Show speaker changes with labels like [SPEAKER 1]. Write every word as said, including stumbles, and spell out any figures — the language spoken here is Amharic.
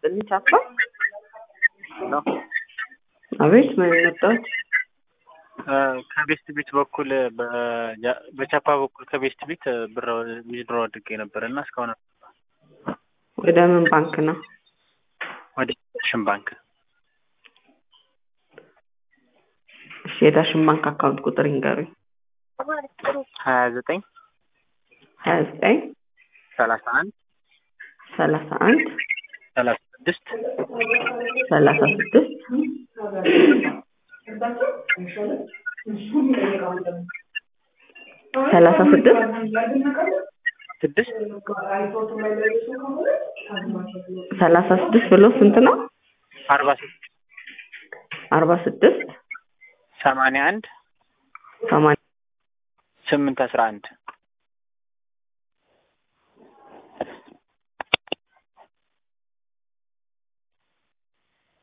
[SPEAKER 1] ቻፓ
[SPEAKER 2] ነው።
[SPEAKER 1] አቤት ምን መጣች?
[SPEAKER 2] ከቤስት ቤት በኩል በቻፓ በኩል ከቤስት ቤት ብር ዊዝድሮ አድርጌ ነበርና እስካሁን
[SPEAKER 1] ወደ ምን ባንክ ነው?
[SPEAKER 2] ወደ ዳሽን ባንክ።
[SPEAKER 1] እሺ የዳሽን ባንክ አካውንት ቁጥር ይንገሩኝ።
[SPEAKER 2] ሀያ ዘጠኝ
[SPEAKER 1] ሀያ ዘጠኝ
[SPEAKER 2] ሰላሳ አንድ
[SPEAKER 1] ሰላሳ አንድ
[SPEAKER 2] ሰላሳ ስድስት
[SPEAKER 1] ሰላሳ ስድስት ሰላሳ ስድስት
[SPEAKER 2] ስድስት
[SPEAKER 1] ሰላሳ ስድስት ብሎ ስንት ነው?
[SPEAKER 2] አርባ ስድስት
[SPEAKER 1] አርባ ስድስት
[SPEAKER 2] ሰማንያ አንድ
[SPEAKER 1] ሰማንያ
[SPEAKER 2] ስምንት አስራ አንድ